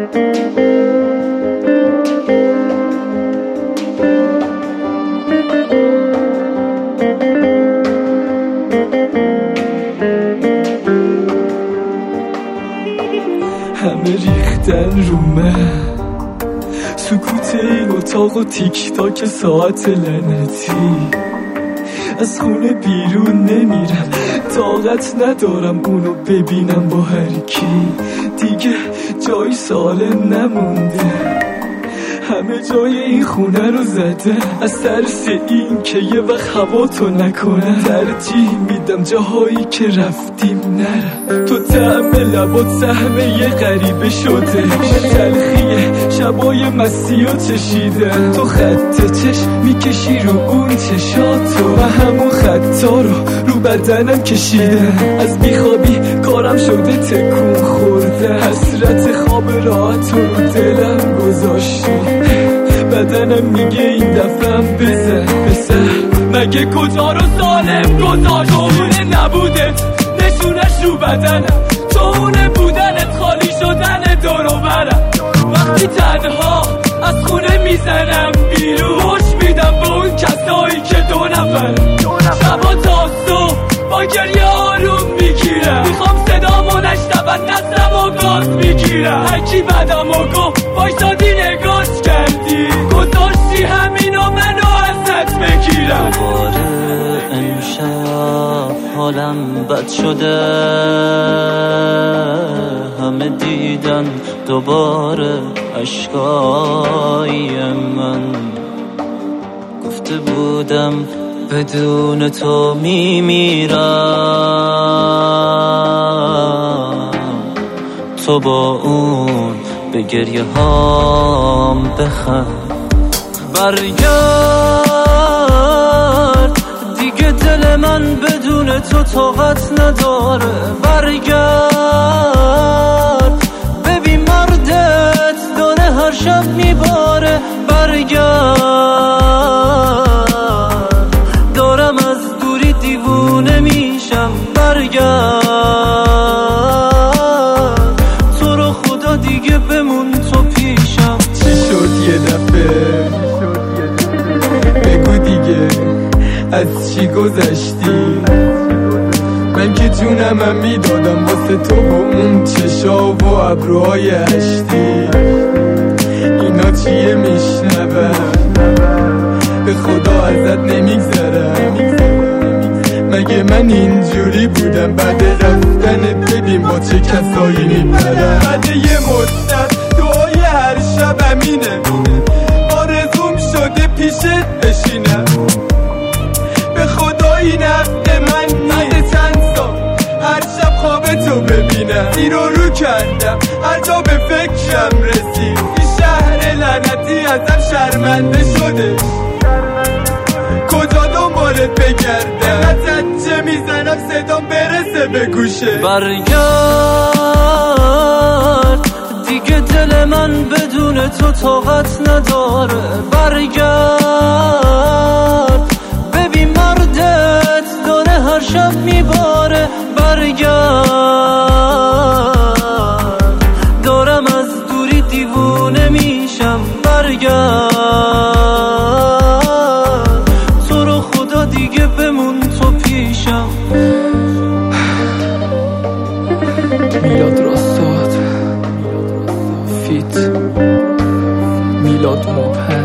همه ریختن رو من، سکوت این اتاق و تیک تاک ساعت لعنتی. از خونه بیرون نمیرم، طاقت ندارم اونو ببینم با هر کی. دیگه جای سالم نمونده، همه جای این خونه رو زده. از ترس این که یه وقت هوا تو نکنه، ترجیح میدم جاهایی که رفتیم نرم. تو طعم لبات سهم یه غریبه شده، تلخیه شبای مسیح چشیده. تو خط چشم میکشی رو اون چشاتو، و همون خطا رو بدنم کشیده. از بیخوابی کارم شده تکون خورده، حسرت خواب راحت رو دلم گذاشته. بدنم میگه این دفعم بزن مگه کجا رو سالم گذاشت. تو نبودت نشونش رو بدنم، تو اونه بودنت خالی شدن دور و برم. وقتی تنها از خونه میزنم بیرون، خوش میدم به اون کسایی که دو نفر. شبا تا صبح با گریه آروم میگیرم، میخوام صدامو نشنون نسلمو گاز میگیرم. هرکی بدمو گفت وایسادی نگاش کردی، گذاشتی همینو منو ازت بگیرم. دوباره امشب حالم بد شده، همه دیدن دوباره اشکای من. گفته بودم بدون تو میمیرم، تو با اون به گریه هام بخند. برگرد دیگه دل من بدون تو طاقت نداره. برگرد ببین مردت داره هر شب میباره. برگرد دارم از دوری دیوونه میشم. برگرد تو رو خدا دیگه بمون تو پیشم. چی شد یه دفعه بگو دیگه، از چی گذشتی؟ من که جونمم میدادم واسه تو با اون چشا و ابروهای هشتی. اینا چیه میشنوم؟ به خدا ازت نمیگذرم. مگه من اینجوری بودم؟ بعد رفتن ببین با چه کسایی میپرم. بعد یه مدت دعای هر شب امینه، آرزوم شده پیشت بشینم. به خدا این حق من بعد چند سال هر شب خواب تو ببینم. زیر و رو کردم هر جا به فکرم رسید، این شهر لعنتی ازم شرمنده شده. کجا دنبالت بگردم؟ ازت چه میزنم صدام برسه به گوشه. برگرد دیگه دل من بدون تو طاقت نداره. برگرد ببین مردت داره هر شب میباره. برگرد دارم از دوری دیوونه میشم. برگرد تو رو خدا دیگه بمون تو پیشم. میلاد راستاد فیت میلاد مبهم.